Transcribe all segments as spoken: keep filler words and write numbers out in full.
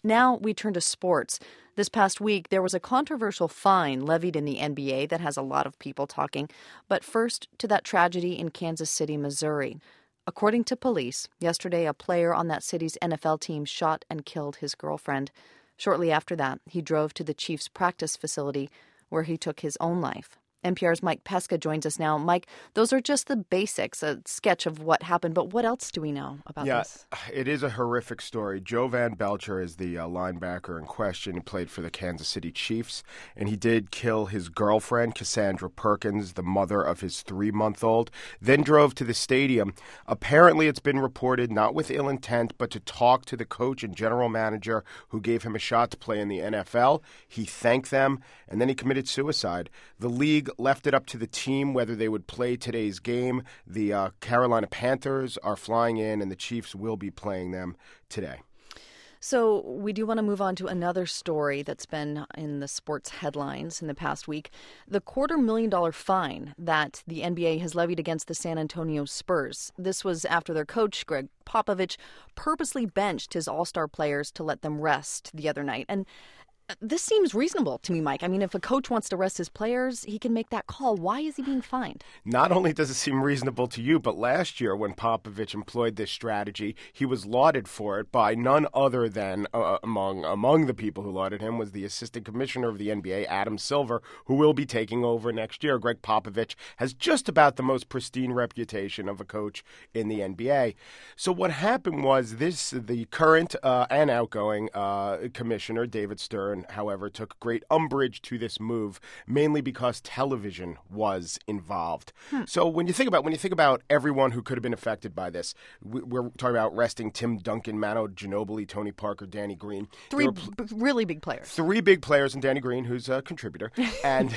Now we turn to sports. This past week, there was a controversial fine levied in the N B A that has a lot of people talking. But first, to that tragedy in Kansas City, Missouri. According to police, yesterday a player on that city's N F L team shot and killed his girlfriend. Shortly after that, he drove to the Chiefs' practice facility, where he took his own life. N P R's Mike Pesca joins us now. Mike, those are just the basics, a sketch of what happened, but what else do we know about yeah, this? Yeah, it is a horrific story. Jovan Belcher is the uh, linebacker in question. He played for the Kansas City Chiefs, and he did kill his girlfriend, Cassandra Perkins, the mother of his three-month-old, then drove to the stadium. Apparently, it's been reported, not with ill intent, but to talk to the coach and general manager who gave him a shot to play in the N F L. He thanked them, and then he committed suicide. The league left it up to the team whether they would play today's game. The uh, Carolina Panthers are flying in, and the Chiefs will be playing them today. So we do want to move on to another story that's been in the sports headlines in the past week. The quarter million dollar fine that the N B A has levied against the San Antonio Spurs. This was after their coach, Greg Popovich, purposely benched his all-star players to let them rest the other night. And this seems reasonable to me, Mike. I mean, if a coach wants to rest his players, he can make that call. Why is he being fined? Not only does it seem reasonable to you, but last year when Popovich employed this strategy, he was lauded for it by none other than, uh, among among the people who lauded him, was the assistant commissioner of the N B A, Adam Silver, who will be taking over next year. Greg Popovich has just about the most pristine reputation of a coach in the N B A. So what happened was this, the current uh, and outgoing uh, commissioner, David Stern, however, took great umbrage to this move, mainly because television was involved. Hmm. So when you think about when you think about everyone who could have been affected by this, we're talking about resting Tim Duncan, Manu Ginobili, Tony Parker, Danny Green. Three pl- b- really big players. Three big players, and Danny Green, who's a contributor, and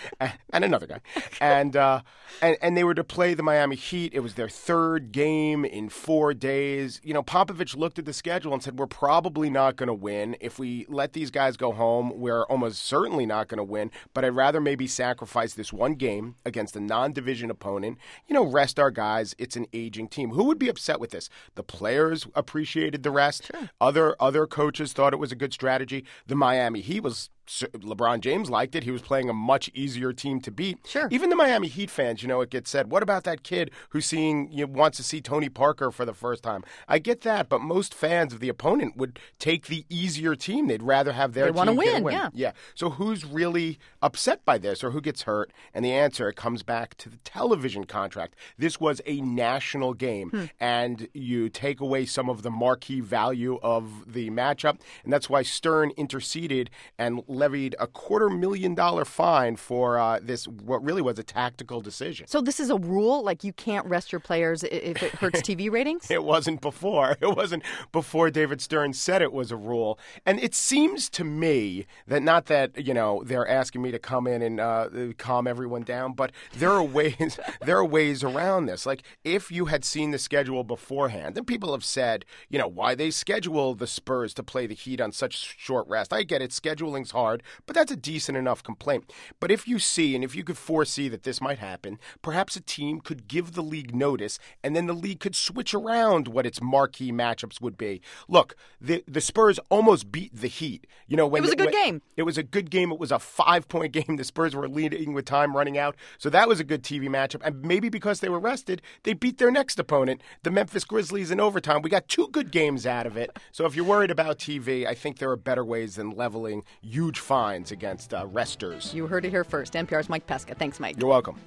and another guy, and uh, and and they were to play the Miami Heat. It was their third game in four days. You know, Popovich looked at the schedule and said, "We're probably not going to win if we let these guys go home. We're almost certainly not going to win, but I'd rather maybe sacrifice this one game against a non-division opponent, you know, rest our guys. It's an aging team." Who would be upset with this? The players appreciated the rest. Sure. Other other coaches thought it was a good strategy. The Miami Heat was LeBron James liked it. He was playing a much easier team to beat. Sure. Even the Miami Heat fans, you know, it gets said, what about that kid who's seeing, you know, wants to see Tony Parker for the first time? I get that, but most fans of the opponent would take the easier team. They'd rather have their they team want to win, win. yeah. Yeah. So who's really upset by this, or who gets hurt? And the answer, it comes back to the television contract. This was a national game, hmm. and you take away some of the marquee value of the matchup, and that's why Stern interceded and levied a quarter million dollar fine for uh, this, what really was a tactical decision. So this is a rule? Like you can't rest your players if it hurts T V ratings? It wasn't before. It wasn't before David Stern said it was a rule. And it seems to me that, not that, you know, they're asking me to come in and uh, calm everyone down, but there are ways there are ways around this. Like, if you had seen the schedule beforehand, and people have said, you know, why they schedule the Spurs to play the Heat on such short rest. I get it. Scheduling's hard, but that's a decent enough complaint. But if you see, and if you could foresee that this might happen, perhaps a team could give the league notice, and then the league could switch around what its marquee matchups would be. Look, the the Spurs almost beat the Heat. You know, when it was a good when, game. It was a good game. It was a five-point game. The Spurs were leading with time running out, so that was a good T V matchup. And maybe because they were rested, they beat their next opponent, the Memphis Grizzlies, in overtime. We got two good games out of it. So if you're worried about T V, I think there are better ways than leveling huge fines against uh, resters. You heard it here first. N P R's Mike Pesca. Thanks, Mike. You're welcome.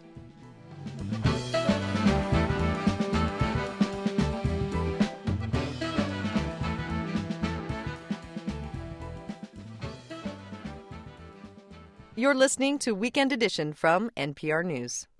You're listening to Weekend Edition from N P R News.